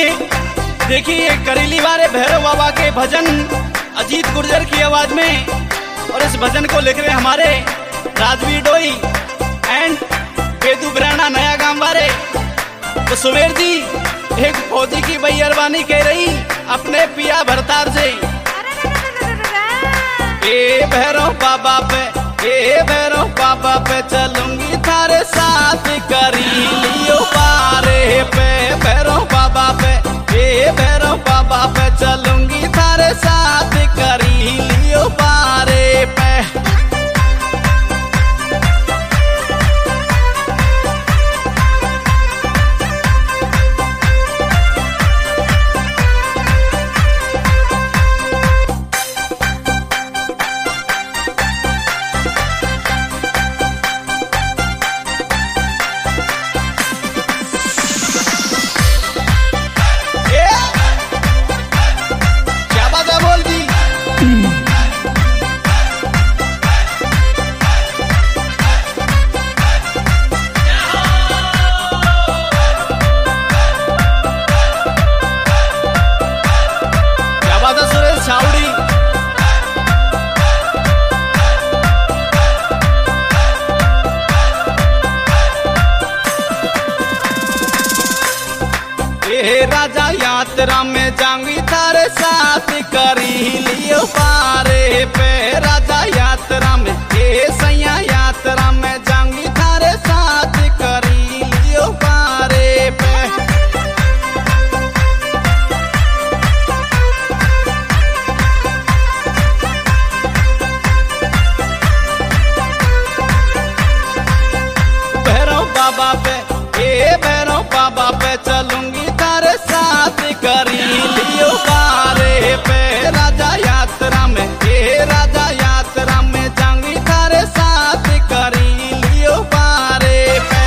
में देखिए एक करेली वाले भैरव बाबा के भजन अजीत गुर्जर की आवाज में, और इस भजन को लिख रहे हमारे राजवीर डोई एंड बेदू ब्राना नया गांव वाले। तो सुमेर जी एक फौजी की बैरबानी कह रही अपने पिया भरतार से, ए भैरव बाबा पे, ए भैरव बाबा पे चलूंगी थारे साथ करी लियो पारे पे, भैरव बाबा पे, ए भैरव बाबा पे चलूंगी थारे साथ करी लियो पारे पे। राजा यात्रा में जाऊंगी थारे साथ करी लियो पारे पे, राजा यात्रा में, ए सैया यात्रा में जाऊंगी थारे साथ करी लियो पारे पे। भैरव बाबा पे, ए भैरव बाबा पे चलूंगी थारे साथ करी लियो पारे पे, राजा यात्रा में, ए राजा यात्रा में जाऊंगी थारे साथ करी लियो पारे पे।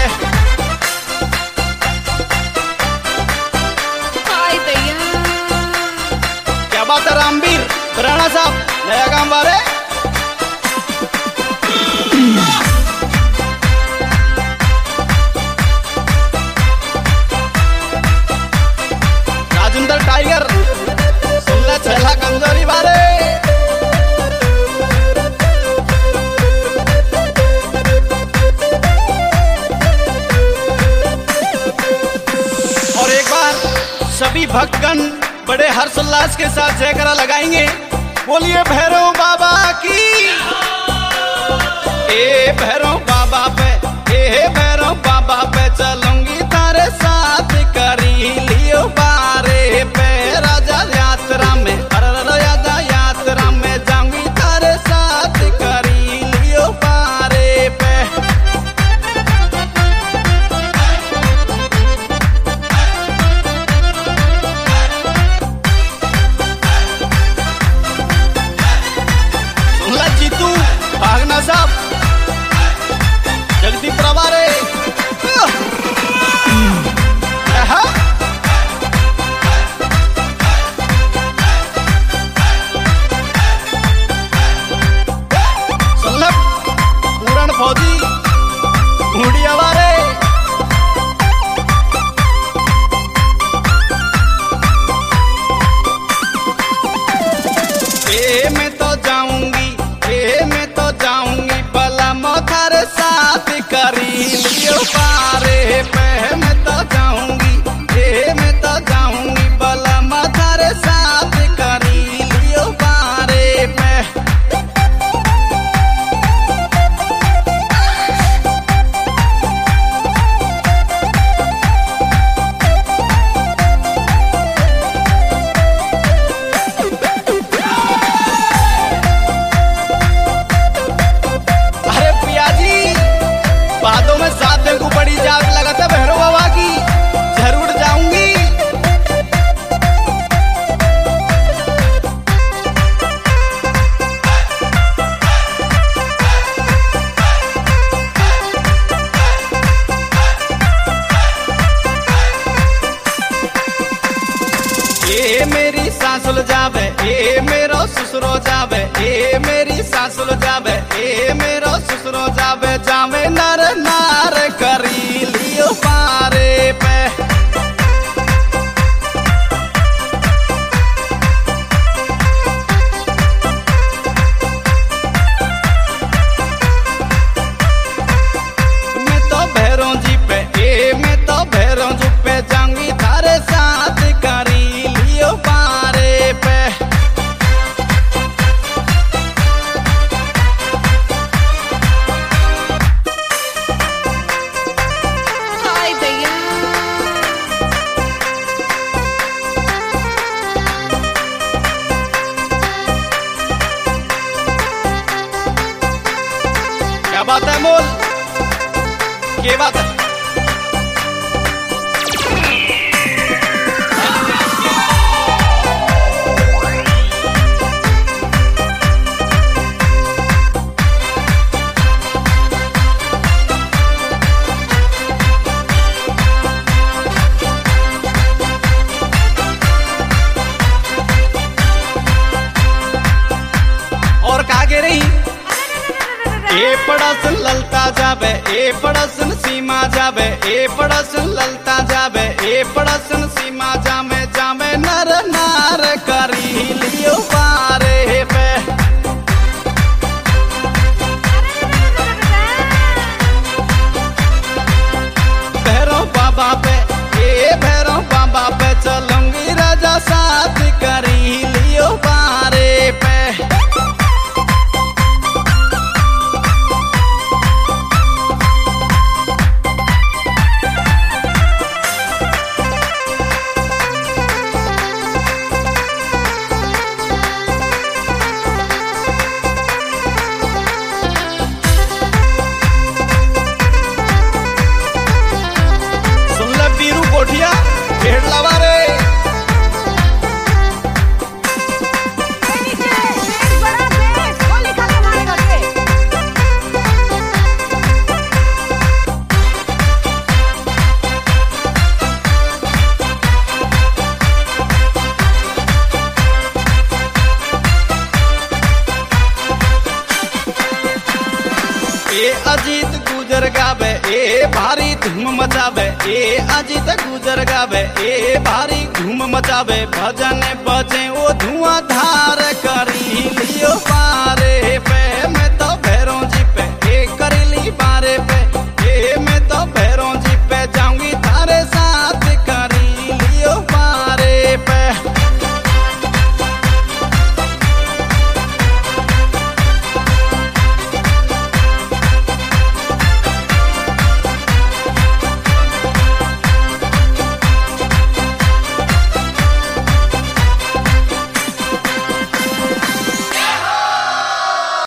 हाय दैया, क्या बात है रामवीर राणा साहब नया गांव वाले। टाइगर सुनला छला कमजोरी बारे। और एक बार सभी भक्तगण बड़े हर्षोल्लास के साथ जयकारा लगाएंगे, बोलिए भैरव बाबा की। ए भैरव बाबा पे, ए भैरव बाबा पे चलूंगी तारे साथ करी लियो पारे पे, राजा यात्रा में, राजा यात्रा में जाऊंगी तारे साथ करी लियो पारे पे। सुनला जीतू भागना साहब जगदीप प्रवारे। पूरण फौजी घूडिया वाले। ए मैं तो जाऊंगी, ए मैं तो जाऊंगी भला मोथार साथ करी लियो पारे पे, मैं तो जाऊंगी, ए मैं तो जाऊंगी भला मोथार साथ करी लियो पारे पे। बादों में 7 दिन को बड़ी जाग लगाता भैरव बाबा की, जरूर जाऊंगी। ए मेरी सांस लो जावे, ए मेरो ससुरो जावे, ए मेरी सांस लो जावे, ए मेरो ससुरो जावे, जावे नर नार करी लियो पारे पे। भैरों जुप्पे जाऊंगी थारे साथ करी लियो पारे पे। हाय भैया क्या बात है मोल, ये बात है। और कहा के रही ए पड़सन ललता जावे, ए पड़सन सीमा जावे, ए पड़सन ललता जावे, ए पड़सन सीमा जामे जामे नर नार करी लियो पारे पे। भैरव बाबा पे, ए भैरव बाबा पे चलूंगी राजा साथ करी लियो पारे पे। कोठिया ढेर लवा रे ए अजीत गुजर गावे, ए भारी धूम मचावे, ए अजीत गुजर गावे, ए भारी धूम मचावे। भजन बजे ओ धुआं धार करी लियो पारे पे।